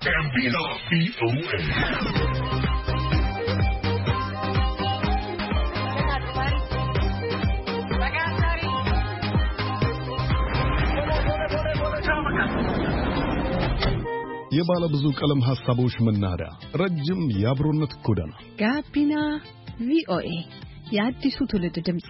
ጋቢና ቪኦኤ የባለ ብዙ ቀለም ሐሳቦች መናኸሪያ ረጅም የአብሮነት ጎዳና ጋቢና ቪኦኤ የአዲሱ ትውልድ ድምጽ።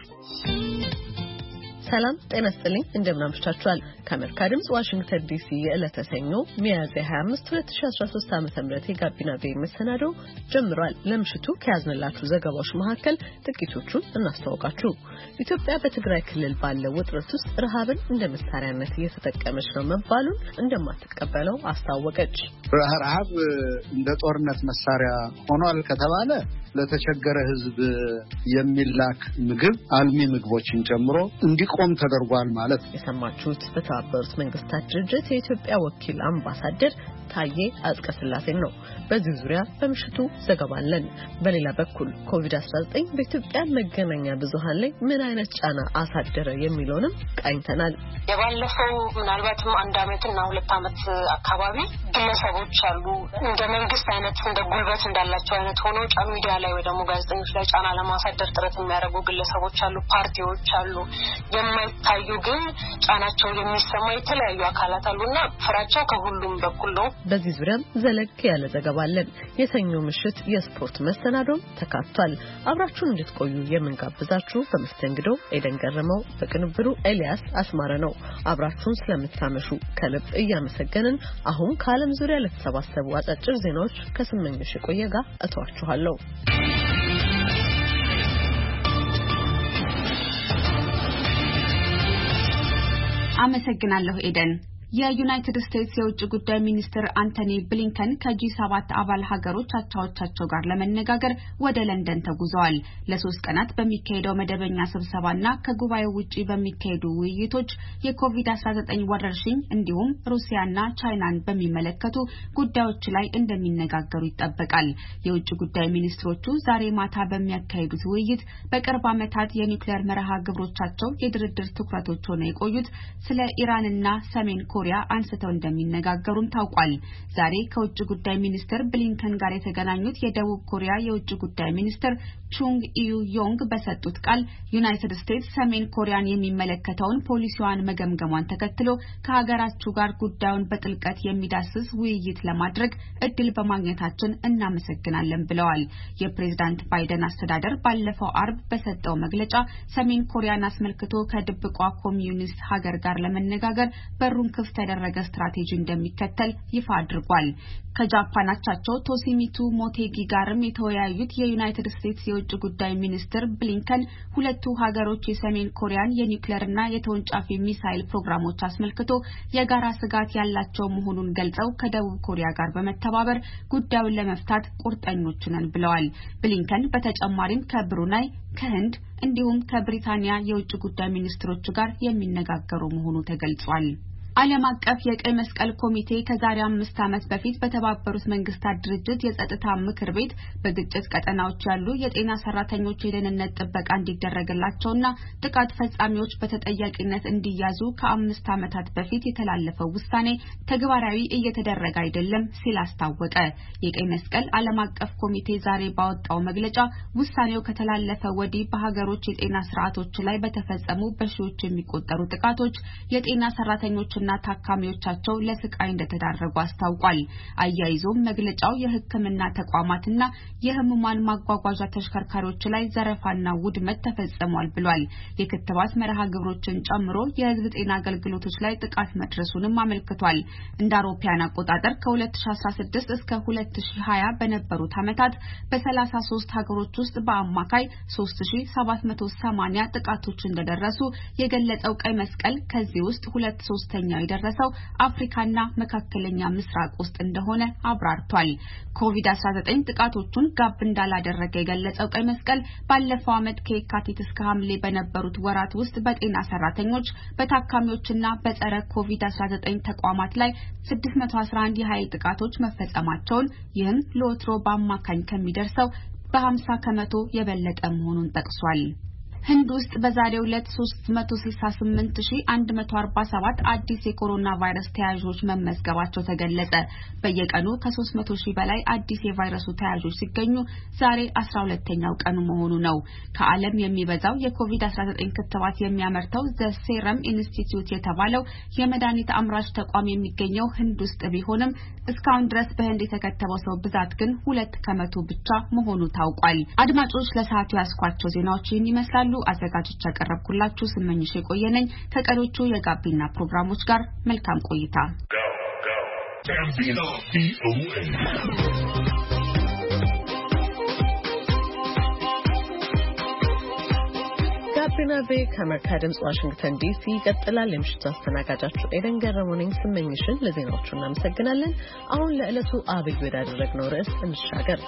ሰላም ጤና ይስጥልኝ፣ እንደምን አምሽታችኋል? ከአሜሪካ ድምጽ ዋሽንግተን ዲሲ የዕለተ ሰኞ ሚያዝያ 25 2013 ዓ.ም የጋቢና ቪኦኤ መሰናዶ ጀምሯል። ለምሽቱ ከያዝንላችሁ ዘገባዎች መካከል ጥቂቶቹን እናስተዋውቃችሁ። ኢትዮጵያ በትግራይ ክልል ባለው ውጥረት ውስጥ ረሃብን እንደ መሳሪያነት እየተጠቀመች ነው መባሉን እንደማትቀበለው አስታወቀች። ረሃብ እንደ ጦርነት መሳሪያ ሆኗል ከተባለ ለተቸገረ ሕዝብ የሚላክ ምግብ አልሚ ምግቦችን ጨምሮ እንዲቆም ተደርጓል ማለት ነው። የሰማችሁት በተባበሩት መንግስታት ድርጅት የኢትዮጵያ ወኪል አምባሳደር ታዬ አጽቀሥላሴን ነው። በዚህ ዙሪያ በምሽቱ ዘገባ አለን። በሌላ በኩል ኮቪድ-19 በኢትዮጵያ መገናኛ ብዙሃን ላይ ምን አይነት ጫና አሳደረ የሚለውንም ቃኝተናል። የባለፈው ምናልባትም 1 ዓመትና 2 ዓመት አካባቢ ግለሰቦች አሉ እንደ መንግስት አይነት እንደ ጉልበት እንዳላቸው አይነት ሆኖ ሚዲያ ላይ ወይ ደግሞ ጋዜጠኞች ላይ ጫና ለማሳደር ጥረት የሚያደርጉ ግለሰቦች አሉ፣ ፓርቲዎች አሉ፣ የማይታዩ ግን ጫናቸው የሚሰማ የተለያዩ አካላት አሉና ፍራቻው ከሁሉም በኩል ነው። በዚህ ዙሪያም ዘለግ ያለ ዘገባ አለን። የሰኞ ምሽት የስፖርት መሰናዶም ተካቷል። አብራችሁን እንድትቆዩ የምንጋብዛችሁ በመስተንግዶ ኤደን ገረመው፣ በቅንብሩ ኤልያስ አስማረ ነው። አብራችሁን ስለምታመሹ ከልብ እያመሰገንን አሁን ከዓለም ዙሪያ ለተሰባሰቡ አጫጭር ዜናዎች ከስመኝሽ የቆየ ጋር እተዋችኋለሁ። አመሰግናለሁ ኤደን። የዩናይትድ ስቴትስ የውጭ ጉዳይ ሚኒስትር አንቶኒ ብሊንከን ከጂ7 አባል ሀገሮች አቻዎቻቸው ጋር ለመነጋገር ወደ ለንደን ተጉዘዋል። ለ3 ቀናት በሚካሄደው መደበኛ ስብሰባና ከጉባኤው ውጪ በሚካሄዱ ውይይቶች የኮቪድ-19 ወረርሽኝ እንዲሁም ሩሲያና ቻይናን በሚመለከቱ ጉዳዮች ላይ እንደሚነጋገሩ ይጠበቃል። የውጭ ጉዳይ ሚኒስትሮቹ ዛሬ ማታ በሚያካሂዱት ውይይት በቅርብ ዓመታት የኒውክሌር መርሃ ግብሮቻቸው የድርድር ትኩረቶች ሆነው የቆዩት ስለ ኢራንና ሰሜን ኮሪያ አንስተው እንደሚነጋገሩም ታውቋል። ዛሬ ከውጭ ጉዳይ ሚኒስትር ብሊንከን ጋር የተገናኙት የደቡብ ኮሪያ የውጭ ጉዳይ ሚኒስትር ቹንግ ኢዩ ዮንግ በሰጡት ቃል ዩናይትድ ስቴትስ ሰሜን ኮሪያን የሚመለከተውን ፖሊሲዋን መገምገሟን ተከትሎ ከሀገራችሁ ጋር ጉዳዩን በጥልቀት የሚዳስስ ውይይት ለማድረግ እድል በማግኘታችን እናመሰግናለን ብለዋል። የፕሬዝዳንት ባይደን አስተዳደር ባለፈው አርብ በሰጠው መግለጫ ሰሜን ኮሪያን አስመልክቶ ከድብቋ ኮሚዩኒስት ሀገር ጋር ለመነጋገር በሩን ክፍት ያደረገ ስትራቴጂ እንደሚከተል ይፋ አድርጓል። ከጃፓን አቻቸው ቶሺሚቱ ሞቴጊ ጋርም የተወያዩት የዩናይትድ ስቴትስ የውጭ ጉዳይ ሚኒስትር ብሊንከን ሁለቱ ሀገሮች የሰሜን ኮሪያን የኒውክሌርና የተወንጫፊ ሚሳይል ፕሮግራሞች አስመልክቶ የጋራ ስጋት ያላቸው መሆኑን ገልጸው ከደቡብ ኮሪያ ጋር በመተባበር ጉዳዩን ለመፍታት ቁርጠኞች ነን ብለዋል። ብሊንከን በተጨማሪም ከብሩናይ፣ ከህንድ እንዲሁም ከብሪታንያ የውጭ ጉዳይ ሚኒስትሮች ጋር የሚነጋገሩ መሆኑ ተገልጿል። ዓለም አቀፍ የቀይ መስቀል ኮሚቴ ከዛሬ 5 ዓመት በፊት በተባበሩት መንግስታት ድርጅት የጸጥታ ምክር ቤት በግጭት ቀጠናዎች ያሉ የጤና ሰራተኞች የደህንነት ጥበቃ እንዲደረግላቸውና ጥቃት ፈጻሚዎች በተጠያቂነት እንዲያዙ ከ5 ዓመታት በፊት የተላለፈው ውሳኔ ተግባራዊ እየተደረገ አይደለም ሲል አስታወቀ። የቀይ መስቀል ዓለም አቀፍ ኮሚቴ ዛሬ ባወጣው መግለጫ ውሳኔው ከተላለፈ ወዲህ በሀገሮች የጤና ስርዓቶች ላይ በተፈጸሙ በሺዎች የሚቆጠሩ ጥቃቶች የጤና ሰራተኞች እና ታካሚዎቻቸው ለስቃይ እንደተዳረጉ አስታውቋል። አያይዞም መግለጫው የሕክምና ተቋማትና የህሙማን ማጓጓዣ ተሽከርካሪዎች ላይ ዘረፋና ውድመት ተፈጽሟል ብሏል። የክትባት መርሃ ግብሮችን ጨምሮ የህዝብ ጤና አገልግሎቶች ላይ ጥቃት መድረሱንም አመልክቷል። እንደ አውሮፓውያን አቆጣጠር ከ2016 እስከ 2020 በነበሩት ዓመታት በ33 ሀገሮች ውስጥ በአማካይ 3780 ጥቃቶች እንደደረሱ የገለጸው ቀይ መስቀል ከዚህ ውስጥ 2/3 የደረሰው አፍሪካና መካከለኛ ምስራቅ ውስጥ እንደሆነ አብራርቷል። ኮቪድ-19 ጥቃቶቹን ጋብ እንዳላደረገ የገለጸው ቀይ መስቀል ባለፈው ዓመት ከየካቲት እስከ ሐምሌ በነበሩት ወራት ውስጥ በጤና ሰራተኞች በታካሚዎችና በጸረ ኮቪድ-19 ተቋማት ላይ 611 የኃይል ጥቃቶች መፈጸማቸውን ይህም ለወትሮ በአማካኝ ከሚደርሰው በ50% የበለጠ መሆኑን ጠቅሷል። ህንድ ውስጥ በዛሬው ዕለት 368147 አዲስ የኮሮና ቫይረስ ተያዦች መመዝገባቸው ተገለጸ። በየቀኑ ከ300,000 በላይ አዲስ የቫይረሱ ተያዦች ሲገኙ ዛሬ 12ኛው ቀኑ መሆኑ ነው። ከዓለም የሚበዛው የኮቪድ-19 ክትባት የሚያመርተው ዘ ሴረም ኢንስቲትዩት የተባለው የመድኃኒት አምራች ተቋም የሚገኘው ህንድ ውስጥ ቢሆንም እስካሁን ድረስ በህንድ የተከተበው ሰው ብዛት ግን 2% ብቻ መሆኑ ታውቋል። አድማጮች ለሰዓቱ ያስኳቸው ዜናዎች ይመስላሉ። አዘጋጆች ያቀረብኩላችሁ ስመኝሽ የቆየነኝ ከቀሪዎቹ የጋቢና ፕሮግራሞች ጋር መልካም ቆይታ። ጋቢና ቬ ከአሜሪካ ድምጽ ዋሽንግተን ዲሲ ይቀጥላል። የምሽቱ አስተናጋጃችሁ ኤደን ገረመው ነኝ። ስመኝሽን ለዜናዎቹ እናመሰግናለን። አሁን ለዕለቱ አብይ ወዳደረግነው ርዕስ እንሻገር።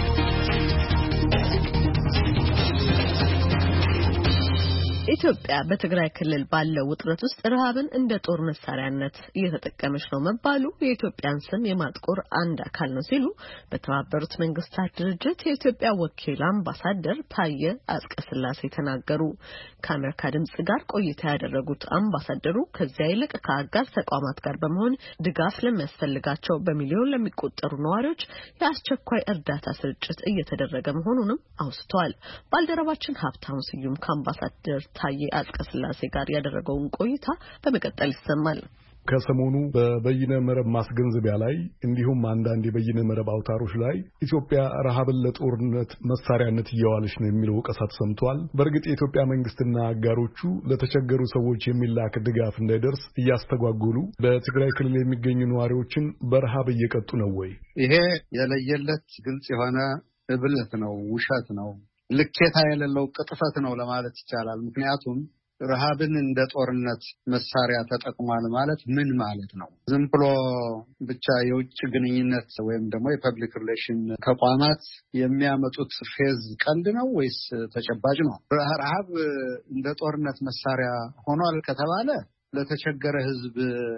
ኢትዮጵያ በትግራይ ክልል ባለው ውጥረት ውስጥ ረሃብን እንደ ጦር መሳሪያነት እየተጠቀመች ነው መባሉ የኢትዮጵያን ስም የማጥቆር አንድ አካል ነው ሲሉ በተባበሩት መንግስታት ድርጅት የኢትዮጵያ ወኪል አምባሳደር ታየ አጽቀሥላሴ ተናገሩ። ከአሜሪካ ድምጽ ጋር ቆይታ ያደረጉት አምባሳደሩ ከዚያ ይልቅ ከአጋር ተቋማት ጋር በመሆን ድጋፍ ለሚያስፈልጋቸው በሚሊዮን ለሚቆጠሩ ነዋሪዎች የአስቸኳይ እርዳታ ስርጭት እየተደረገ መሆኑንም አውስተዋል። ባልደረባችን ሀብታሙ ስዩም ከአምባሳደር ታየ አጽቀሥላሴ ጋር ያደረገውን ቆይታ በመቀጠል ይሰማል። ከሰሞኑ በበይነ መረብ ማስገንዘቢያ ላይ እንዲሁም አንዳንድ የበይነ መረብ አውታሮች ላይ ኢትዮጵያ ረሃብን ለጦርነት መሳሪያነት እያዋለች ነው የሚለው ወቀሳ ተሰምቷል። በእርግጥ የኢትዮጵያ መንግስትና አጋሮቹ ለተቸገሩ ሰዎች የሚላክ ድጋፍ እንዳይደርስ እያስተጓጎሉ በትግራይ ክልል የሚገኙ ነዋሪዎችን በረሃብ እየቀጡ ነው ወይ? ይሄ የለየለት ግልጽ የሆነ እብለት ነው፣ ውሸት ነው፣ ልኬታ የሌለው ቅጥፈት ነው ለማለት ይቻላል። ምክንያቱም ረሃብን እንደ ጦርነት መሳሪያ ተጠቅሟል ማለት ምን ማለት ነው? ዝም ብሎ ብቻ የውጭ ግንኙነት ወይም ደግሞ የፐብሊክ ሪሌሽን ተቋማት የሚያመጡት ፌዝ ቀልድ ነው ወይስ ተጨባጭ ነው? ረሃብ እንደ ጦርነት መሳሪያ ሆኗል ከተባለ ለተቸገረ ህዝብ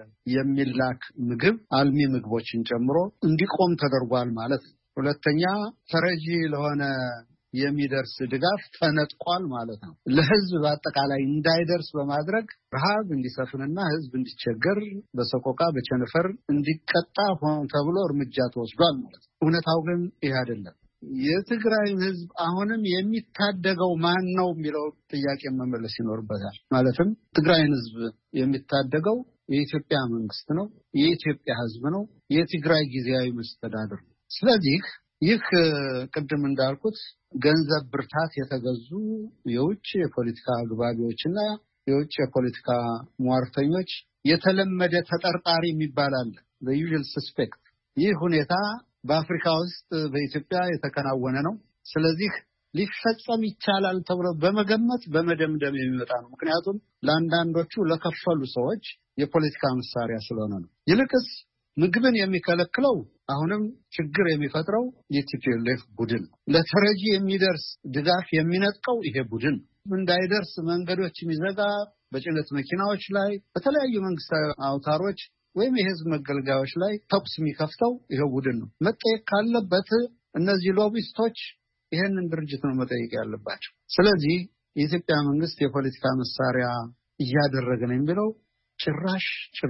የሚላክ ምግብ አልሚ ምግቦችን ጨምሮ እንዲቆም ተደርጓል ማለት ነው። ሁለተኛ ተረጂ ለሆነ የሚደርስ ድጋፍ ተነጥቋል ማለት ነው። ለህዝብ በአጠቃላይ እንዳይደርስ በማድረግ ረሃብ እንዲሰፍንና ህዝብ እንዲቸገር በሰቆቃ በቸነፈር እንዲቀጣ ሆን ተብሎ እርምጃ ተወስዷል ማለት ነው። እውነታው ግን ይህ አይደለም። የትግራይ ህዝብ አሁንም የሚታደገው ማን ነው የሚለው ጥያቄ መመለስ ይኖርበታል። ማለትም ትግራይን ህዝብ የሚታደገው የኢትዮጵያ መንግስት ነው፣ የኢትዮጵያ ህዝብ ነው፣ የትግራይ ጊዜያዊ መስተዳድር ነው። ስለዚህ ይህ ቅድም እንዳልኩት ገንዘብ ብርታት የተገዙ የውጭ የፖለቲካ አግባቢዎችና የውጭ የፖለቲካ ሟርተኞች የተለመደ ተጠርጣሪ የሚባል አለ፣ the usual suspect። ይህ ሁኔታ በአፍሪካ ውስጥ በኢትዮጵያ የተከናወነ ነው። ስለዚህ ሊፈጸም ይቻላል ተብሎ በመገመት በመደምደም የሚመጣ ነው። ምክንያቱም ለአንዳንዶቹ ለከፈሉ ሰዎች የፖለቲካ መሳሪያ ስለሆነ ነው። ይልቅስ ምግብን የሚከለክለው አሁንም ችግር የሚፈጥረው የቲፒኤልኤፍ ቡድን ነው። ለተረጂ የሚደርስ ድጋፍ የሚነጥቀው ይሄ ቡድን ነው። እንዳይደርስ መንገዶች የሚዘጋ በጭነት መኪናዎች ላይ በተለያዩ መንግስታዊ አውታሮች ወይም የህዝብ መገልገያዎች ላይ ተኩስ የሚከፍተው ይሄ ቡድን ነው። መጠየቅ ካለበት እነዚህ ሎቢስቶች ይሄንን ድርጅት ነው መጠየቅ ያለባቸው። ስለዚህ የኢትዮጵያ መንግስት የፖለቲካ መሳሪያ እያደረገ ነው የሚለው ጭራሽ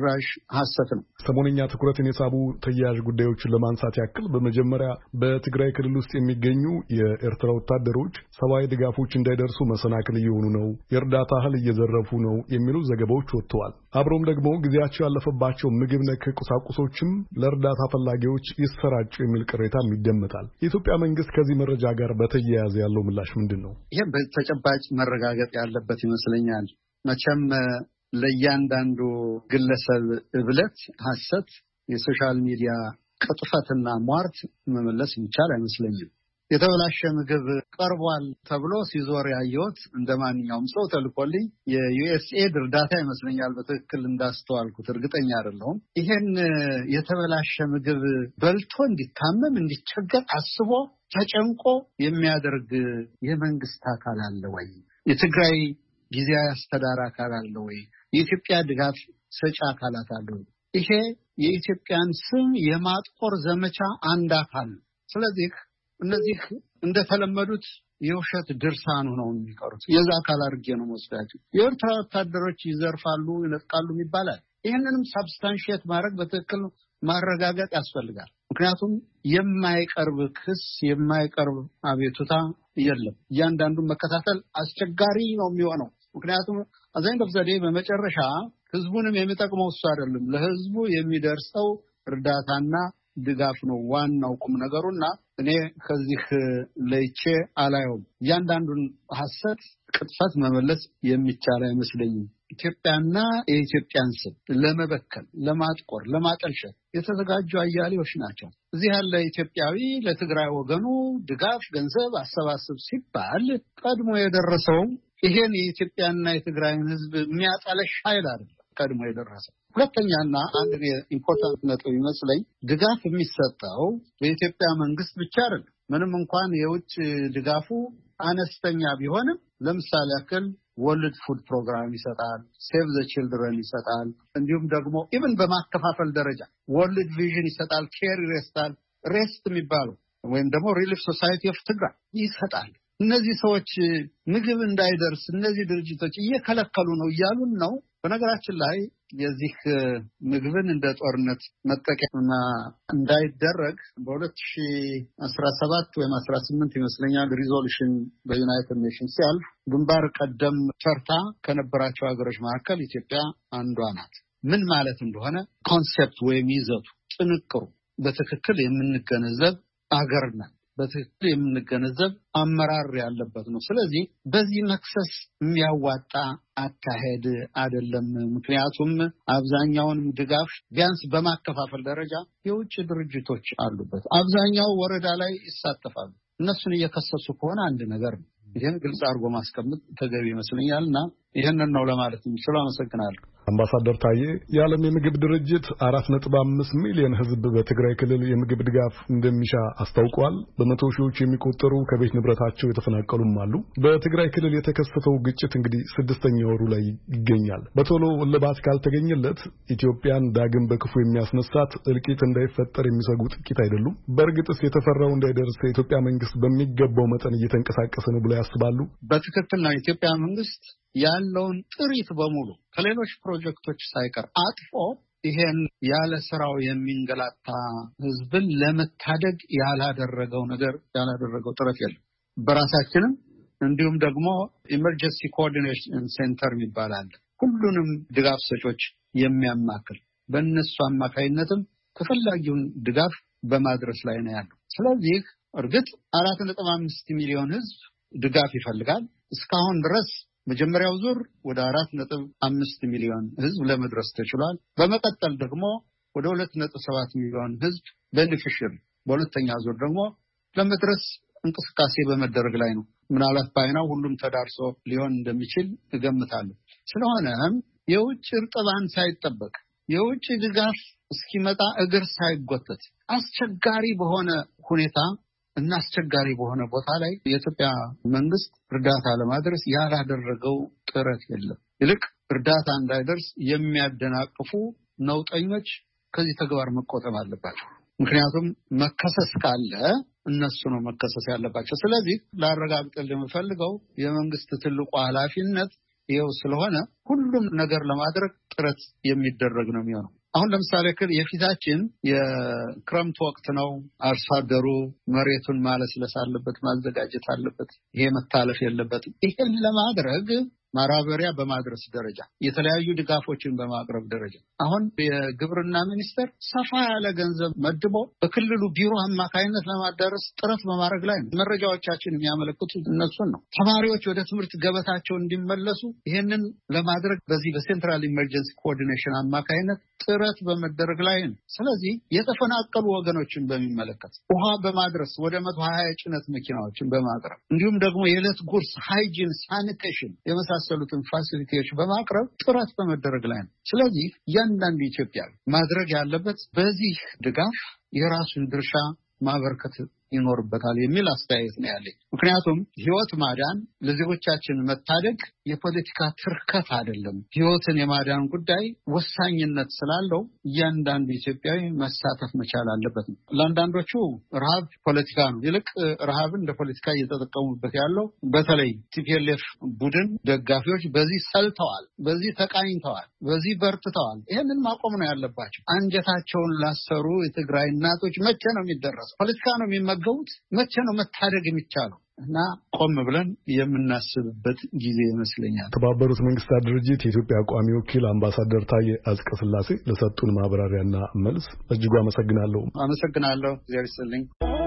ሐሰት ነው። ሰሞነኛ ትኩረትን የሳቡ ተያያዥ ጉዳዮችን ለማንሳት ያክል በመጀመሪያ በትግራይ ክልል ውስጥ የሚገኙ የኤርትራ ወታደሮች ሰብአዊ ድጋፎች እንዳይደርሱ መሰናክል እየሆኑ ነው፣ የእርዳታ እህል እየዘረፉ ነው የሚሉ ዘገባዎች ወጥተዋል። አብሮም ደግሞ ጊዜያቸው ያለፈባቸው ምግብ ነክ ቁሳቁሶችም ለእርዳታ ፈላጊዎች ይሰራጩ የሚል ቅሬታም ይደመጣል። የኢትዮጵያ መንግስት ከዚህ መረጃ ጋር በተያያዘ ያለው ምላሽ ምንድን ነው? ይሄ በተጨባጭ መረጋገጥ ያለበት ይመስለኛል። መቼም ለእያንዳንዱ ግለሰብ እብለት፣ ሐሰት፣ የሶሻል ሚዲያ ቅጥፈትና ሟርት መመለስ የሚቻል አይመስለኝም። የተበላሸ ምግብ ቀርቧል ተብሎ ሲዞር ያየሁት እንደማንኛውም ሰው ተልኮልኝ የዩኤስኤድ እርዳታ ይመስለኛል። በትክክል እንዳስተዋልኩት እርግጠኛ አይደለሁም። ይሄን የተበላሸ ምግብ በልቶ እንዲታመም እንዲቸገር አስቦ ተጨንቆ የሚያደርግ የመንግስት አካል አለ ወይ? የትግራይ ጊዜያዊ አስተዳደር አካል አለ ወይ? የኢትዮጵያ ድጋፍ ሰጪ አካላት አሉ? ይሄ የኢትዮጵያን ስም የማጥቆር ዘመቻ አንድ አካል። ስለዚህ እነዚህ እንደተለመዱት የውሸት ድርሳኑ ነው የሚቀሩት። የዛ አካል አድርጌ ነው ወስዳቸው የኤርትራ ወታደሮች ይዘርፋሉ ይነጥቃሉ ይባላል። ይሄንንም ሳብስታንሺየት ማድረግ በትክክል ማረጋገጥ ያስፈልጋል። ምክንያቱም የማይቀርብ ክስ የማይቀርብ አቤቱታ የለም። እያንዳንዱን መከታተል አስቸጋሪ ነው የሚሆነው። ምክንያቱም አዛኝ ደፍዘዴ በመጨረሻ ህዝቡንም የሚጠቅመው እሱ አይደለም፣ ለህዝቡ የሚደርሰው እርዳታና ድጋፍ ነው ዋናው ቁም ነገሩና እኔ ከዚህ ለይቼ አላየውም። እያንዳንዱን ሐሰት ቅጥፈት መመለስ የሚቻል አይመስለኝም። ኢትዮጵያና የኢትዮጵያን ስም ለመበከል፣ ለማጥቆር፣ ለማጠልሸት የተዘጋጁ አያሌዎች ናቸው። እዚህ ያለ ኢትዮጵያዊ ለትግራይ ወገኑ ድጋፍ ገንዘብ አሰባስብ ሲባል ቀድሞ የደረሰው ይሄን የኢትዮጵያና የትግራይን ህዝብ የሚያጠለሽ ኃይል አይደለም ቀድሞ የደረሰው። ሁለተኛና አንድ ኢምፖርታንት ነጥብ ይመስለኝ ድጋፍ የሚሰጠው በኢትዮጵያ መንግስት ብቻ አይደለም። ምንም እንኳን የውጭ ድጋፉ አነስተኛ ቢሆንም ለምሳሌ ያክል ወርልድ ፉድ ፕሮግራም ይሰጣል፣ ሴቭ ዘ ቺልድረን ይሰጣል፣ እንዲሁም ደግሞ ኢቭን በማከፋፈል ደረጃ ወርልድ ቪዥን ይሰጣል፣ ኬር ይረስታል፣ ሬስት የሚባለው ወይም ደግሞ ሪሊፍ ሶሳይቲ ኦፍ ትግራይ ይሰጣል። እነዚህ ሰዎች ምግብ እንዳይደርስ እነዚህ ድርጅቶች እየከለከሉ ነው እያሉን ነው። በነገራችን ላይ የዚህ ምግብን እንደ ጦርነት መጠቀምና እንዳይደረግ በ2017 ወይም 18 ይመስለኛል ሪዞሉሽን በዩናይትድ ኔሽንስ ሲያልፍ ግንባር ቀደም ተርታ ከነበራቸው ሀገሮች መካከል ኢትዮጵያ አንዷ ናት። ምን ማለት እንደሆነ ኮንሴፕት ወይም ይዘቱ ጥንቅሩ በትክክል የምንገነዘብ አገር ናት። በትክክል የምንገነዘብ አመራር ያለበት ነው። ስለዚህ በዚህ መክሰስ የሚያዋጣ አካሄድ አይደለም። ምክንያቱም አብዛኛውን ድጋፍ ቢያንስ በማከፋፈል ደረጃ የውጭ ድርጅቶች አሉበት። አብዛኛው ወረዳ ላይ ይሳተፋሉ። እነሱን እየከሰሱ ከሆነ አንድ ነገር ነው። ይሄን ግልጽ አድርጎ ማስቀመጥ ተገቢ ይመስለኛልና ይሄንን ነው ለማለት ነው። አመሰግናለሁ። አምባሳደር ታዬ የዓለም የምግብ ድርጅት 4.5 ሚሊዮን ሕዝብ በትግራይ ክልል የምግብ ድጋፍ እንደሚሻ አስታውቋል። በመቶ ሺዎች የሚቆጠሩ ከቤት ንብረታቸው የተፈናቀሉም አሉ። በትግራይ ክልል የተከሰተው ግጭት እንግዲህ 6ኛ ወሩ ላይ ይገኛል። በቶሎ እልባት ካልተገኘለት ኢትዮጵያን ዳግም በክፉ የሚያስነሳት እልቂት እንዳይፈጠር የሚሰጉ ጥቂት አይደሉም። በእርግጥስ የተፈራው እንዳይደርስ የኢትዮጵያ መንግስት በሚገባው መጠን እየተንቀሳቀሰ ነው ብለው ያስባሉ? በትክክል ነው። የኢትዮጵያ መንግስት ያለውን ጥሪት በሙሉ ከሌሎች ፕሮጀክቶች ሳይቀር አጥፎ ይሄን ያለ ስራው የሚንገላታ ህዝብን ለመታደግ ያላደረገው ጥረት የለም። በራሳችንም እንዲሁም ደግሞ ኢመርጀንሲ ኮኦርዲኔሽን ሴንተር ይባላል። ሁሉንም ድጋፍ ሰጪዎች የሚያማክል በእነሱ አማካይነትም ተፈላጊውን ድጋፍ በማድረስ ላይ ነው ያለው። ስለዚህ እርግጥ 4.5 ሚሊዮን ህዝብ ድጋፍ ይፈልጋል። እስካሁን ድረስ መጀመሪያው ዙር ወደ 4.5 ሚሊዮን ህዝብ ለመድረስ ተችሏል። በመቀጠል ደግሞ ወደ 2.7 ሚሊዮን ህዝብ ቤኔፊሻሪ፣ በሁለተኛ ዙር ደግሞ ለመድረስ እንቅስቃሴ በመደረግ ላይ ነው። ምናልባት ባይናው ሁሉም ተዳርሶ ሊሆን እንደሚችል እገምታለሁ። ስለሆነም የውጭ እርጥባን ሳይጠበቅ የውጭ ድጋፍ እስኪመጣ እግር ሳይጎተት አስቸጋሪ በሆነ ሁኔታ እና አስቸጋሪ በሆነ ቦታ ላይ የኢትዮጵያ መንግስት እርዳታ ለማድረስ ያላደረገው ጥረት የለም። ይልቅ እርዳታ እንዳይደርስ የሚያደናቅፉ ነውጠኞች ከዚህ ተግባር መቆጠብ አለባቸው። ምክንያቱም መከሰስ ካለ እነሱ ነው መከሰስ ያለባቸው። ስለዚህ ላረጋግጥልህ የምፈልገው የመንግስት ትልቁ ኃላፊነት ይኸው ስለሆነ ሁሉም ነገር ለማድረግ ጥረት የሚደረግ ነው የሚሆነው። አሁን ለምሳሌ የፊታችን የክረምት ወቅት ነው። አርሶ አደሩ መሬቱን ማለስለስ አለበት፣ ማዘጋጀት አለበት። ይሄ መታለፍ የለበትም። ይሄን ለማድረግ ማራበሪያ በማድረስ ደረጃ የተለያዩ ድጋፎችን በማቅረብ ደረጃ አሁን የግብርና ሚኒስቴር ሰፋ ያለ ገንዘብ መድቦ በክልሉ ቢሮ አማካይነት ለማዳረስ ጥረት በማድረግ ላይ ነው። መረጃዎቻችን የሚያመለክቱት እነሱን ነው። ተማሪዎች ወደ ትምህርት ገበታቸው እንዲመለሱ ይሄንን ለማድረግ በዚህ በሴንትራል ኢመርጀንሲ ኮኦርዲኔሽን አማካይነት ጥረት በመደረግ ላይ ነው። ስለዚህ የተፈናቀሉ ወገኖችን በሚመለከት ውሃ በማድረስ ወደ 120 የጭነት መኪናዎችን በማቅረብ እንዲሁም ደግሞ የዕለት ጉርስ፣ ሃይጂን፣ ሳኒቴሽን የመሳሰሉትን ፋሲሊቲዎች በማቅረብ ጥረት በመደረግ ላይ ነው። ስለዚህ እያንዳንዱ ኢትዮጵያዊ ማድረግ ያለበት በዚህ ድጋፍ የራሱን ድርሻ ማበርከት ይኖርበታል የሚል አስተያየት ነው ያለኝ። ምክንያቱም ህይወት ማዳን ለዜጎቻችን መታደግ የፖለቲካ ትርከት አይደለም። ህይወትን የማዳን ጉዳይ ወሳኝነት ስላለው እያንዳንዱ ኢትዮጵያዊ መሳተፍ መቻል አለበት። ለአንዳንዶቹ ረሃብ ፖለቲካ ነው። ይልቅ ረሃብን እንደ ፖለቲካ እየተጠቀሙበት ያለው በተለይ ቲፒኤልኤፍ ቡድን ደጋፊዎች በዚህ ሰልተዋል፣ በዚህ ተቃኝተዋል፣ በዚህ በርትተዋል። ይሄንን ማቆም ነው ያለባቸው። አንጀታቸውን ላሰሩ የትግራይ እናቶች መቼ ነው የሚደረሰው? ፖለቲካ ነው የሚመገቡት። መቼ ነው መታደግ የሚቻለው? እና ቆም ብለን የምናስብበት ጊዜ ይመስለኛል። የተባበሩት መንግስታት ድርጅት የኢትዮጵያ ቋሚ ወኪል አምባሳደር ታዬ አጽቀሥላሴ ለሰጡን ማብራሪያና መልስ እጅጉ አመሰግናለሁ። አመሰግናለሁ። እግዚአብሔር ይስጥልኝ።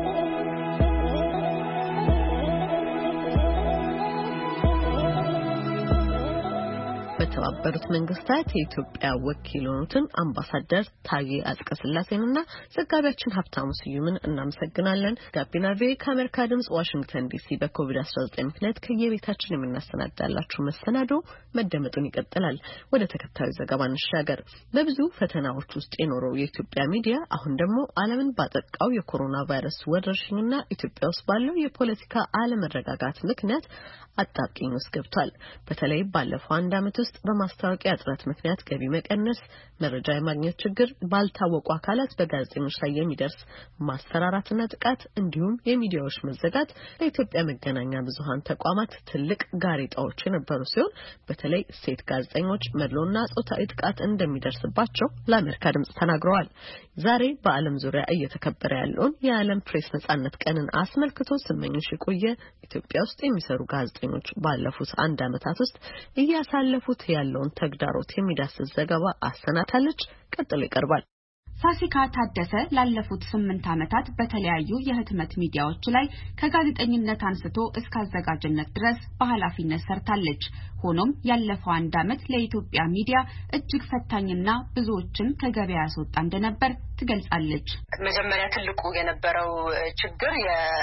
በተባበሩት መንግስታት የኢትዮጵያ ወኪል የሆኑትን አምባሳደር ታዬ አጽቀሥላሴንና ዘጋቢያችን ሀብታሙ ስዩምን እናመሰግናለን። ጋቢና ቪኦኤ ከአሜሪካ ድምጽ ዋሽንግተን ዲሲ በኮቪድ-19 ምክንያት ከየቤታችን የምናሰናዳላችሁ መሰናዶ መደመጡን ይቀጥላል። ወደ ተከታዩ ዘገባ እንሻገር። በብዙ ፈተናዎች ውስጥ የኖረው የኢትዮጵያ ሚዲያ አሁን ደግሞ ዓለምን ባጠቃው የኮሮና ቫይረስ ወረርሽኝና ኢትዮጵያ ውስጥ ባለው የፖለቲካ አለመረጋጋት ምክንያት አጣብቂኝ ውስጥ ገብቷል። በተለይ ባለፈው አንድ ዓመት ውስጥ በማስታወቂያ እጥረት ምክንያት ገቢ መቀነስ፣ መረጃ የማግኘት ችግር፣ ባልታወቁ አካላት በጋዜጠኞች ላይ የሚደርስ ማስፈራራትና ጥቃት እንዲሁም የሚዲያዎች መዘጋት ለኢትዮጵያ መገናኛ ብዙሃን ተቋማት ትልቅ ጋሬጣዎች የነበሩ ሲሆን በተለይ ሴት ጋዜጠኞች መድሎና ጾታዊ ጥቃት እንደሚደርስባቸው ለአሜሪካ ድምጽ ተናግረዋል። ዛሬ በዓለም ዙሪያ እየተከበረ ያለውን የዓለም ፕሬስ ነጻነት ቀንን አስመልክቶ ስመኝሽ የቆየ ኢትዮጵያ ውስጥ የሚሰሩ ጋዜጠኞች ባለፉት አንድ ዓመታት ውስጥ እያሳለፉት ያለውን ተግዳሮት የሚዳስስ ዘገባ አሰናድታለች። ቀጥሎ ይቀርባል። ፋሲካ ታደሰ ላለፉት 8 ዓመታት በተለያዩ የህትመት ሚዲያዎች ላይ ከጋዜጠኝነት አንስቶ እስከ አዘጋጅነት ድረስ በኃላፊነት ሰርታለች። ሆኖም ያለፈው አንድ ዓመት ለኢትዮጵያ ሚዲያ እጅግ ፈታኝና ብዙዎችን ከገበያ ያስወጣ እንደነበር ትገልጻለች። መጀመሪያ ትልቁ የነበረው ችግር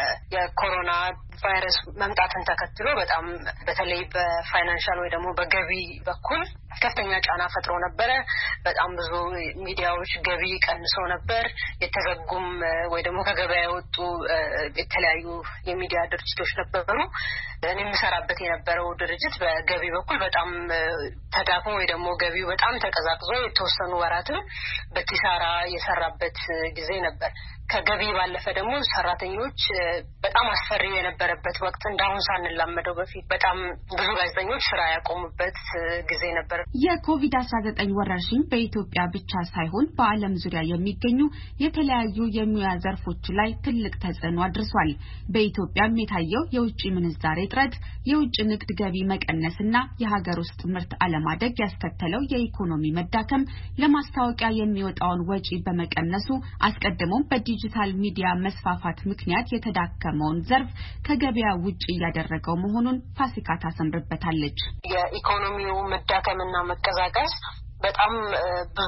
የኮሮና ቫይረስ መምጣትን ተከትሎ በጣም በተለይ በፋይናንሻል ወይ ደግሞ በገቢ በኩል ከፍተኛ ጫና ፈጥሮ ነበር። በጣም ብዙ ሚዲያዎች ገቢ ቀንሰው ነበር። የተዘጉም ወይ ደግሞ ከገበያ የወጡ የተለያዩ የሚዲያ ድርጅቶች ነበሩ። እኔ የምሰራበት የነበረው ድርጅት በገቢ በኩል በጣም ተዳክሞ ወይ ደግሞ ገቢው በጣም ተቀዛቅዞ የተወሰኑ ወራትም በኪሳራ የሰራበት ጊዜ ነበር። ከገቢ ባለፈ ደግሞ ሰራተኞች በጣም አስፈሪ የነበረበት ወቅት እንዳሁን ሳንላመደው በፊት በጣም ብዙ ጋዜጠኞች ስራ ያቆሙበት ጊዜ ነበር። የኮቪድ-19 ወረርሽኝ በኢትዮጵያ ብቻ ሳይሆን በዓለም ዙሪያ የሚገኙ የተለያዩ የሙያ ዘርፎች ላይ ትልቅ ተጽዕኖ አድርሷል። በኢትዮጵያም የታየው የውጭ ምንዛሬ እጥረት፣ የውጭ ንግድ ገቢ መቀነስና የሀገር ውስጥ ምርት አለማደግ ያስከተለው የኢኮኖሚ መዳከም ለማስታወቂያ የሚወጣውን ወጪ በመቀነሱ አስቀድሞም በዲጂታል ሚዲያ መስፋፋት ምክንያት የተዳከመውን ዘርፍ ከገበያ ውጪ ያደረገው መሆኑን ፋሲካ ታሰምርበታለች። የኢኮኖሚው መዳከምና መቀዛቀስ በጣም ብዙ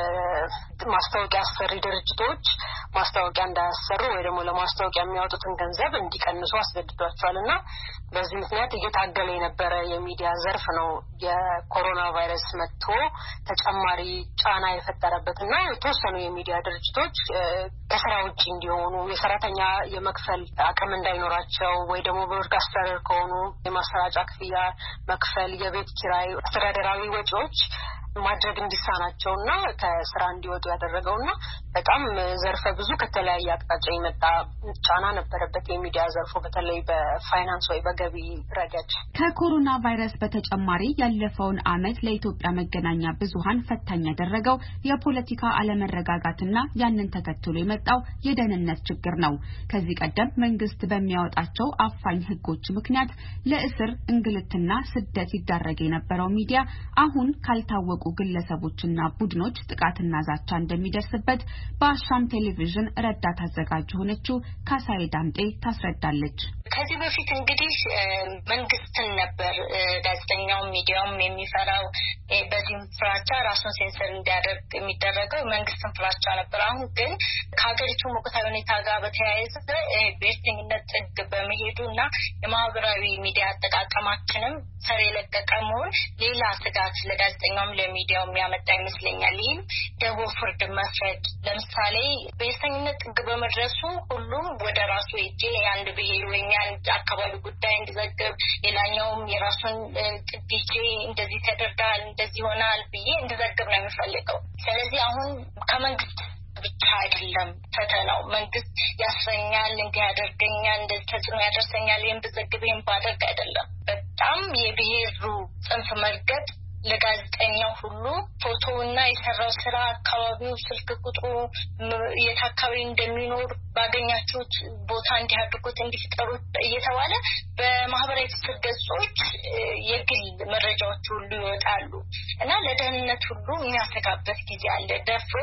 የማስታወቂያ አሰሪ ድርጅቶች ማስታወቂያ እንዳያሰሩ ወይ ደግሞ ለማስታወቂያ የሚያወጡትን ገንዘብ እንዲቀንሱ አስገድዷቸዋልና በዚህ ምክንያት እየታገለ የነበረ የሚዲያ ዘርፍ ነው የኮሮና ቫይረስ መጥቶ ተጨማሪ ጫና የፈጠረበትና የተወሰኑ የሚዲያ ድርጅቶች ከስራ ውጪ እንዲሆኑ የሰራተኛ የመክፈል አቅም እንዳይኖራቸው ወይ ደግሞ ብሮድካስተር ከሆኑ የማሰራጫ ክፍያ መክፈል፣ የቤት ኪራይ፣ አስተዳደራዊ ወጪዎች ማድረግ እንዲሳናቸውና ከስራ እንዲወጡ ያደረገውና በጣም ዘርፈ ብዙ ከተለያየ አቅጣጫ የመጣ ጫና ነበረበት የሚዲያ ዘርፉ በተለይ በፋይናንስ ወይ በገቢ ረገድ። ከኮሮና ቫይረስ በተጨማሪ ያለፈውን ዓመት ለኢትዮጵያ መገናኛ ብዙሃን ፈታኝ ያደረገው የፖለቲካ አለመረጋጋትና ያንን ተከትሎ የመጣው የደህንነት ችግር ነው። ከዚህ ቀደም መንግስት በሚያወጣቸው አፋኝ ህጎች ምክንያት ለእስር እንግልትና ስደት ይዳረግ የነበረው ሚዲያ አሁን ካልታወቁ ግለሰቦችና ቡድኖች ጥቃትና ዛቻ እንደሚደርስበት በአሻም ቴሌቪዥን ረዳት አዘጋጅ ሆነችው ካሳዬ ዳምጤ ታስረዳለች። ከዚህ በፊት እንግዲህ መንግስትን ነበር ጋዜጠኛውም ሚዲያውም የሚፈራው። በዚህ ፍራቻ ራሱን ሴንሰር እንዲያደርግ የሚደረገው መንግስትን ፍራቻ ነበር። አሁን ግን ከሀገሪቱ ወቅታዊ ሁኔታ ጋር በተያያዘ ብሔርተኝነት ጥግ በመሄዱና የማህበራዊ ሚዲያ አጠቃቀማችንም ሰር የለቀቀ መሆን ሌላ ስጋት ለጋዜጠኛውም ሚዲያው የሚያመጣ ይመስለኛል። ይህም ደቦ ፍርድ መፍረድ ለምሳሌ በየሰኝነት ጥግ በመድረሱ ሁሉም ወደ ራሱ እጄ አንድ ብሄር ወይም አንድ አካባቢ ጉዳይ እንዲዘግብ ሌላኛውም የራሱን ጥግ እንደዚህ ተደርጋል እንደዚህ ሆናል ብዬ እንዲዘግብ ነው የሚፈልገው። ስለዚህ አሁን ከመንግስት ብቻ አይደለም ፈተናው። መንግስት ያስረኛል፣ እንዲህ ያደርገኛል፣ እንደዚህ ተጽዕኖ ያደርሰኛል፣ ይህን ብዘግብ ይህን ባደርግ አይደለም። በጣም የብሄሩ ጽንፍ መርገጥ ለጋዜጠኛው ሁሉ ፎቶውና የሰራው ስራ፣ አካባቢው፣ ስልክ ቁጥሩ፣ የት አካባቢ እንደሚኖር ባገኛችሁት ቦታ እንዲያድርጉት እንዲፈጠሩት እየተባለ በማህበራዊ ትስስር ገጾች የግል መረጃዎች ሁሉ ይወጣሉ እና ለደህንነት ሁሉ የሚያሰጋበት ጊዜ አለ። ደፍሮ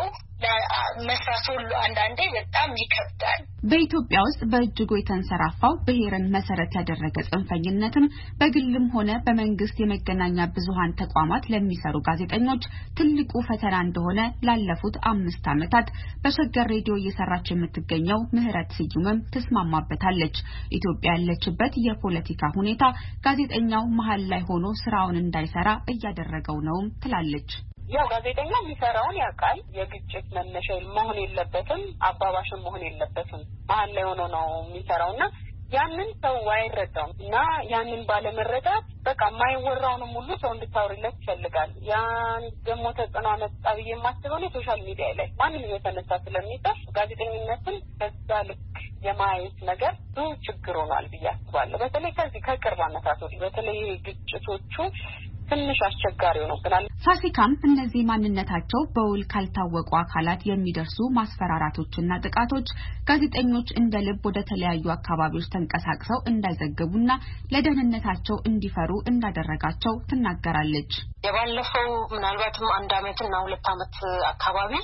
መስራት ሁሉ አንዳንዴ በጣም ይከብዳል። በኢትዮጵያ ውስጥ በእጅጉ የተንሰራፋው ብሔርን መሰረት ያደረገ ጽንፈኝነትም በግልም ሆነ በመንግስት የመገናኛ ብዙሃን ተቋማት ለሚሰሩ ጋዜጠኞች ትልቁ ፈተና እንደሆነ ላለፉት 5 ዓመታት በሸገር ሬዲዮ እየሰራች የምትገኘው ምህረት ስዩምም ትስማማበታለች። ኢትዮጵያ ያለችበት የፖለቲካ ሁኔታ ጋዜጠኛው መሀል ላይ ሆኖ ስራውን እንዳይሰራ እያደረገው ነው ትላለች። ያው ጋዜጠኛ የሚሰራውን ያውቃል። የግጭት መነሻ መሆን የለበትም፣ አባባሽም መሆን የለበትም። መሀል ላይ ሆኖ ነው የሚሰራውና ያንን ሰው አይረዳውም እና ያንን ባለመረዳት በቃ የማይወራውንም ሁሉ ሰው እንድታወሪለት ይፈልጋል። ያን ደግሞ ተጽዕኖ አመጣ ብዬ የማስበው ሶሻል ሚዲያ ላይ ማንም የተነሳ ስለሚጠፍ ጋዜጠኝነትን በዛ ልክ የማየት ነገር ብዙ ችግር ሆኗል ብዬ አስባለሁ። በተለይ ከዚህ ከቅርብ ዓመታት ወዲህ በተለይ ግጭቶቹ ትንሽ አስቸጋሪ ሆኖብናል። ፋሲካም እነዚህ ማንነታቸው በውል ካልታወቁ አካላት የሚደርሱ ማስፈራራቶችና ጥቃቶች ጋዜጠኞች እንደ ልብ ወደ ተለያዩ አካባቢዎች ተንቀሳቅሰው እንዳይዘግቡና ለደህንነታቸው እንዲፈሩ እንዳደረጋቸው ትናገራለች። የባለፈው ምናልባትም 1 ዓመትና 2 ዓመት አካባቢ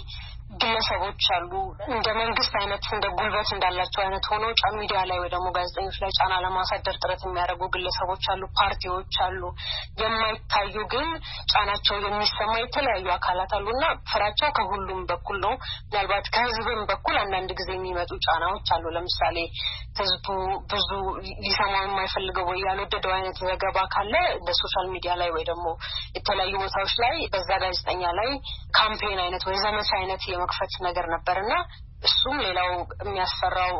ግለሰቦች አሉ እንደ መንግስት አይነት እንደ ጉልበት እንዳላቸው አይነት ሆነው ጫን ሚዲያ ላይ ወይ ደግሞ ጋዜጠኞች ላይ ጫና ለማሳደር ጥረት የሚያደርጉ ግለሰቦች አሉ፣ ፓርቲዎች አሉ፣ የማይታዩ ግን ጫናቸው የሚሰማ የተለያዩ አካላት አሉና ፍራቻው ከሁሉም በኩል ነው። ምናልባት ከህዝብም በኩል አንዳንድ ጊዜ የሚመጡ ጫናዎች አሉ። ለምሳሌ ህዝቡ ብዙ ሊሰማው የማይፈልገው ወይ ያልወደደው አይነት ዘገባ ካለ በሶሻል ሚዲያ ላይ ወይ ደግሞ የተለያዩ ቦታዎች ላይ በዛ ጋዜጠኛ ላይ ካምፔን አይነት ወይ ዘመቻ አይነት የመክፈት ነገር ነበርና እሱም ሌላው የሚያስፈራው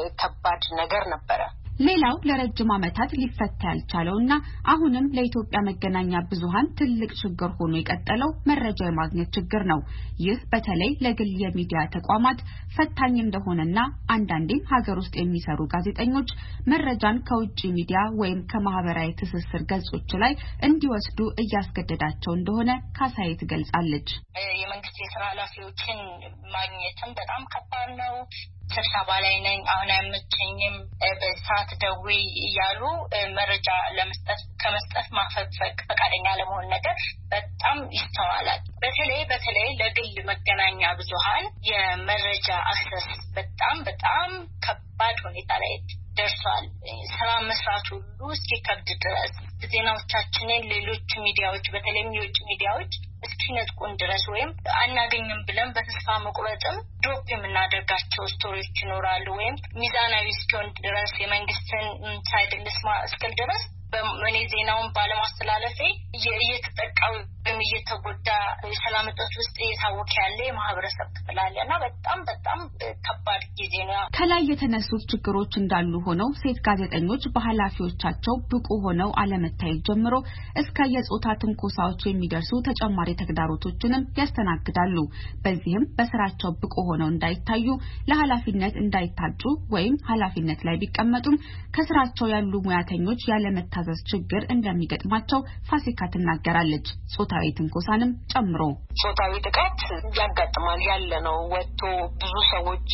ከባድ ነገር ነበረ። ሌላው ለረጅም ዓመታት ሊፈታ ያልቻለውና አሁንም ለኢትዮጵያ መገናኛ ብዙሃን ትልቅ ችግር ሆኖ የቀጠለው መረጃ የማግኘት ችግር ነው። ይህ በተለይ ለግል የሚዲያ ተቋማት ፈታኝ እንደሆነና አንዳንዴም ሀገር ውስጥ የሚሰሩ ጋዜጠኞች መረጃን ከውጭ ሚዲያ ወይም ከማህበራዊ ትስስር ገጾች ላይ እንዲወስዱ እያስገደዳቸው እንደሆነ ካሳዬ ትገልጻለች። የመንግስት የስራ ኃላፊዎችን ማግኘትም በጣም ከባድ ነው። ስብሰባ ላይ ነኝ፣ አሁን አይመቸኝም፣ በሰዓት ደውዪ እያሉ መረጃ ከመስጠት ማፈግፈግ፣ ፈቃደኛ ለመሆን ነገር በጣም ይስተዋላል። በተለይ ለግል መገናኛ ብዙሃን የመረጃ አክሰስ በጣም ከባድ ሁኔታ ላይ ደርሷል። ስራ መስራት ሁሉ እስኪከብድ ድረስ ዜናዎቻችንን ሌሎች ሚዲያዎች በተለይም የውጭ ሚዲያዎች እስኪነጥቁን ድረስ ወይም አናገኝም ብለን በተስፋ መቁረጥም ድሮፕ የምናደርጋቸው ስቶሪዎች ይኖራሉ። ወይም ሚዛናዊ እስኪሆን ድረስ የመንግስትን ሳይድ ልስማ እስክል ድረስ በእኔ ዜናውን ባለማስተላለፌ እየተጠቃው ወይም እየተጎዳ የሰላም እጦት ውስጥ እየታወቀ ያለ የማህበረሰብ ክፍል አለ እና በጣም ከባድ ጊዜ ነው። ከላይ የተነሱት ችግሮች እንዳሉ ሆነው ሴት ጋዜጠኞች በኃላፊዎቻቸው ብቁ ሆነው አለመታየት ጀምሮ እስከ የጾታ ትንኮሳዎች የሚደርሱ ተጨማሪ ተግዳሮቶችንም ያስተናግዳሉ። በዚህም በስራቸው ብቁ ሆነው እንዳይታዩ፣ ለኃላፊነት እንዳይታጩ ወይም ኃላፊነት ላይ ቢቀመጡም ከስራቸው ያሉ ሙያተኞች ያለመታዘዝ ችግር እንደሚገጥማቸው ፋሲካ ትናገራለች። ጾታዊ ትንኮሳንም ጨምሮ ጾታዊ ጥቃት ያጋጥማል ያለ ነው። ወጥቶ ብዙ ሰዎች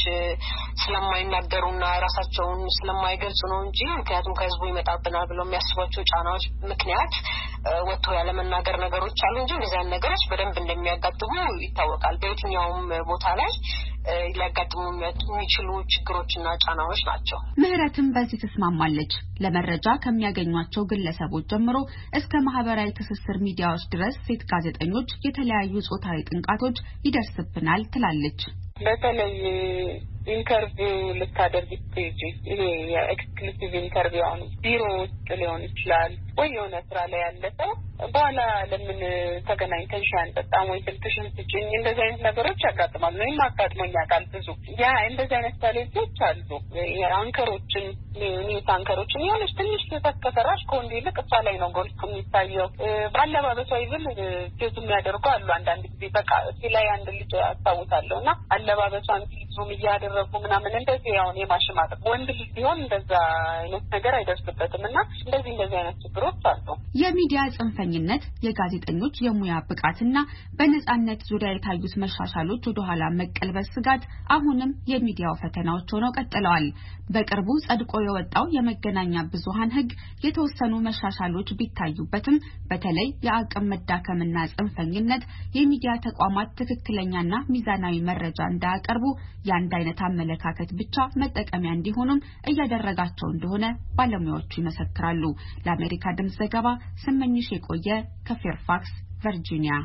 ስለማይናገሩና ራሳቸውን ስለማይገልጹ ነው እንጂ ምክንያቱም ከህዝቡ ይመጣብናል ብለው የሚያስቧቸው ጫናዎች ምክንያት ወጥቶ ያለመናገር ነገሮች አሉ እንጂ እነዚያን ነገሮች በደንብ እንደሚያጋጥሙ ይታወቃል። በየትኛውም ቦታ ላይ ሊያጋጥሙ የሚችሉ ችግሮችና ጫናዎች ናቸው። ምህረትም በዚህ ተስማማለች። ለመረጃ ከሚያገኟቸው ግለሰቦች ጀምሮ እስከ ማህበራዊ ትስስር ሚዲያዎች ድረስ ሴት ጋዜጠኞች የተለያዩ ጾታዊ ጥቃቶች ይደርስብናል ትላለች። በተለይ ኢንተርቪው ልታደርግ ስትሄጂ ይሄ የኤክስክሉሲቭ ኢንተርቪው አሁን ቢሮ ውስጥ ሊሆን ይችላል ወይ የሆነ ስራ ላይ ያለ ሰው በኋላ ለምን ተገናኝተን ሻይ አንጠጣም ወይ ስልክሽን ስጪኝ እንደዚህ አይነት ነገሮች ያጋጥማሉ። እኔም አጋጥሞኝ ያውቃል ብዙ። ያ እንደዚህ አይነት ቻሌንጆች አሉ። የአንከሮችን ኒውስ አንከሮችን የሆነች ትንሽ ስህተት ከሰራሽ ከወንድ ይልቅ እሷ ላይ ነው ጎልቶ የሚታየው። ባለባበሷ ይብል ሴቱ የሚያደርጉ አሉ አንዳንድ ጊዜ። በቃ እዚህ ላይ አንድ ልጅ አስታውሳለሁ እና አለባበሷን ዙም እያደረጉ ምናምን እንደዚህ ያውን የማሽማጠቅ ወንድ ልጅ ቢሆን እንደዛ አይነት ነገር አይደርስበትም እና እንደዚህ አይነት ችግሮች አሉ። የሚዲያ ጽንፈኝነት፣ የጋዜጠኞች የሙያ ብቃትና በነጻነት ዙሪያ የታዩት መሻሻሎች ወደ ኋላ መቀልበስ ስጋት አሁንም የሚዲያው ፈተናዎች ሆነው ቀጥለዋል። በቅርቡ ጸድቆ የወጣው የመገናኛ ብዙሃን ሕግ የተወሰኑ መሻሻሎች ቢታዩበትም በተለይ የአቅም መዳከምና ጽንፈኝነት የሚዲያ ተቋማት ትክክለኛና ሚዛናዊ መረጃ እንዳያቀርቡ የአንድ አይነት አመለካከት ብቻ መጠቀሚያ እንዲሆኑም እያደረጋቸው እንደሆነ ባለሙያዎቹ ይመሰክራሉ። ለአሜሪካ ድምጽ ዘገባ ስመኝሽ የቆየ ከፌርፋክስ ቨርጂኒያ።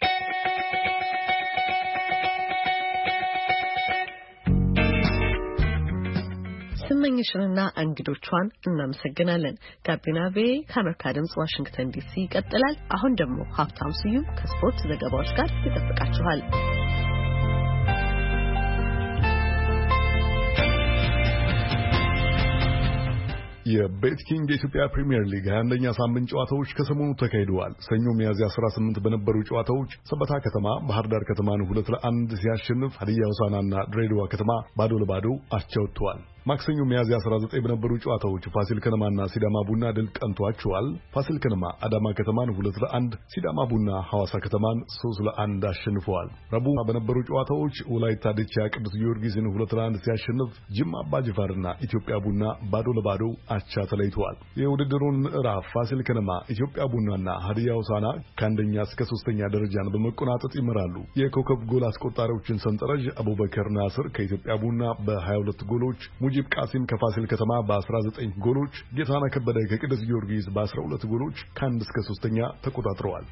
ስመኝሽንና እንግዶቿን እናመሰግናለን። ጋቢና ቪ ከአሜሪካ ድምጽ ዋሽንግተን ዲሲ ይቀጥላል። አሁን ደግሞ ሀብታሙ ስዩም ከስፖርት ዘገባዎች ጋር ይጠብቃችኋል። የቤትኪንግ የኢትዮጵያ ፕሪሚየር ሊግ 21ኛ ሳምንት ጨዋታዎች ከሰሞኑ ተካሂደዋል። ሰኞ ሚያዝያ 18 በነበሩ ጨዋታዎች ሰበታ ከተማ ባህር ዳር ከተማን 2-1 ሲያሸንፍ ሀዲያ ሆሳዕናና ድሬዳዋ ከተማ ባዶ ለባዶ አቻ ወጥተዋል። ማክሰኞ ሚያዝያ 19 በነበሩ ጨዋታዎች ፋሲል ከነማና ሲዳማ ቡና ድል ቀንቷቸዋል። ፋሲል ከነማ አዳማ ከተማን 2-1፣ ሲዳማ ቡና ሐዋሳ ከተማን 3-1 አሸንፈዋል። ረቡዕ በነበሩ ጨዋታዎች ወላይታ ዲቻ ቅዱስ ጊዮርጊስን 2-1 ሲያሸንፍ ጅማ አባጅፋርና ኢትዮጵያ ቡና ባዶ ለባዶ አቻ ተለይተዋል። የውድድሩን ምዕራፍ ፋሲል ከነማ፣ ኢትዮጵያ ቡናና ሀዲያ ሆሳዕና ከአንደኛ እስከ 3ኛ ደረጃን በመቆናጠጥ ይመራሉ። የኮከብ ጎል አስቆጣሪዎችን ሰንጠረዥ አቡበከር ናስር ከኢትዮጵያ ቡና በ22 ጎሎች፣ ሙጂብ ቃሲም ከፋሲል ከተማ በ19 ጎሎች፣ ጌታነህ ከበደ ከቅዱስ ጊዮርጊስ በ12 ጎሎች ከ1 እስከ 3ኛ ተቆጣጥረዋል።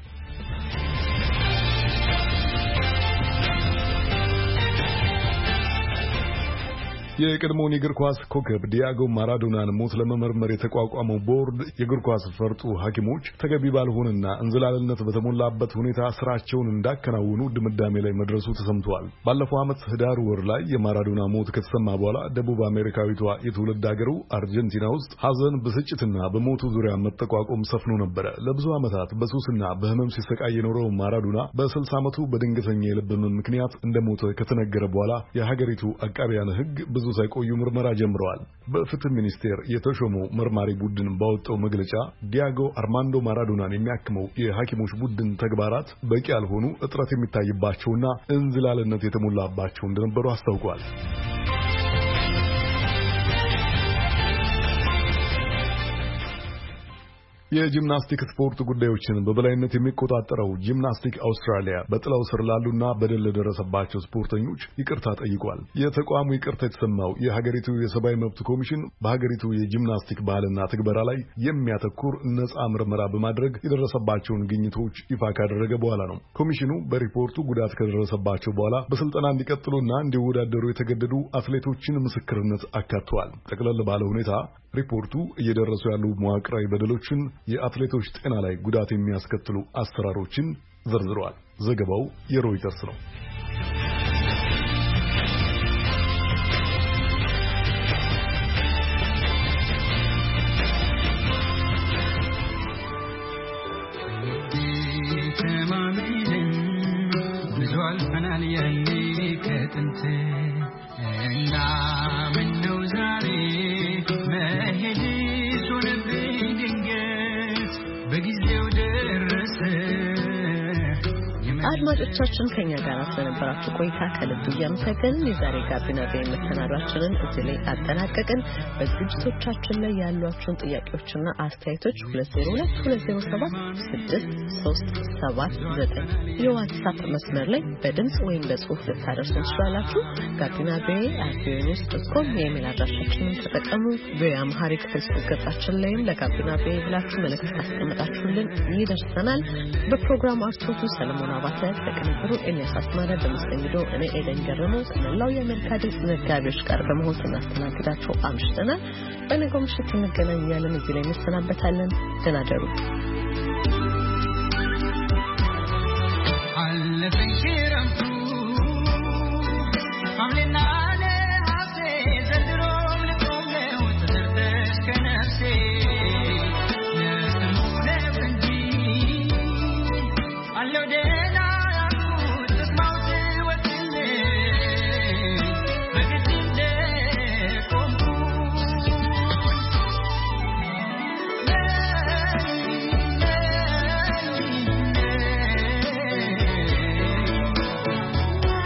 የቀድሞውን የእግር ኳስ ኮከብ ዲያጎ ማራዶናን ሞት ለመመርመር የተቋቋመው ቦርድ የእግር ኳስ ፈርጡ ሐኪሞች ተገቢ ባልሆነና እንዝላልነት በተሞላበት ሁኔታ ስራቸውን እንዳከናወኑ ድምዳሜ ላይ መድረሱ ተሰምቷል። ባለፈው ዓመት ህዳር ወር ላይ የማራዶና ሞት ከተሰማ በኋላ ደቡብ አሜሪካዊቷ የትውልድ ሀገሩ አርጀንቲና ውስጥ ሐዘን፣ ብስጭትና በሞቱ ዙሪያ መጠቋቆም ሰፍኖ ነበረ። ለብዙ ዓመታት በሱስና በህመም ሲሰቃይ የኖረው ማራዶና በ60 ዓመቱ በድንገተኛ የልብ ህመም ምክንያት እንደሞተ ከተነገረ በኋላ የሀገሪቱ አቃቢያን ህግ ብዙ ሳይቆዩ ምርመራ ጀምረዋል። በፍትህ ሚኒስቴር የተሾመው መርማሪ ቡድን ባወጣው መግለጫ ዲያጎ አርማንዶ ማራዶናን የሚያክመው የሐኪሞች ቡድን ተግባራት በቂ ያልሆኑ፣ እጥረት የሚታይባቸውና እንዝላልነት የተሞላባቸው እንደነበሩ አስታውቋል። የጂምናስቲክ ስፖርት ጉዳዮችን በበላይነት የሚቆጣጠረው ጂምናስቲክ አውስትራሊያ በጥላው ስር ላሉና በደል ለደረሰባቸው ስፖርተኞች ይቅርታ ጠይቋል። የተቋሙ ይቅርታ የተሰማው የሀገሪቱ የሰብአዊ መብት ኮሚሽን በሀገሪቱ የጂምናስቲክ ባህልና ትግበራ ላይ የሚያተኩር ነጻ ምርመራ በማድረግ የደረሰባቸውን ግኝቶች ይፋ ካደረገ በኋላ ነው። ኮሚሽኑ በሪፖርቱ ጉዳት ከደረሰባቸው በኋላ በስልጠና እንዲቀጥሉና እንዲወዳደሩ የተገደዱ አትሌቶችን ምስክርነት አካቷል። ጠቅለል ባለ ሁኔታ ሪፖርቱ እየደረሱ ያሉ መዋቅራዊ በደሎችን፣ የአትሌቶች ጤና ላይ ጉዳት የሚያስከትሉ አሰራሮችን ዘርዝረዋል። ዘገባው የሮይተርስ ነው። አድማጮቻችን ከኛ ጋር ስለነበራችሁ ቆይታ ከልብ እያመሰገንን የዛሬ ጋቢና ቪኦኤ መሰናዷችንን እዚህ ላይ አጠናቀቅን። በዝግጅቶቻችን ላይ ያሏችሁን ጥያቄዎችና አስተያየቶች 2022076379 የዋትስአፕ መስመር ላይ በድምጽ ወይም በጽሁፍ ልታደርሱን ትችላላችሁ። ጋቢና ቪኦኤ@voanews.com የኢሜል አድራሻችንን ተጠቀሙ። ቪኦኤ አምሃሪክ ፌስቡክ ገጻችን ላይም ለጋቢና ቪኦኤ ብላችሁ መልእክት ካስቀመጣችሁልን ይደርሰናል። በፕሮግራም አርቶቱ ሰለሞን አባተ በቅንብሩ ኤልያስ አስማረ፣ በመስተንግዶ እኔ ኤደን ገረመው ከመላው የአሜሪካ ድምፅ ዘጋቢዎች ጋር በመሆን ስናስተናግዳቸው አምሽተናል። በነገው ምሽት እንገናኛለን። እዚህ ላይ እንሰናበታለን። ደህና ደሩ።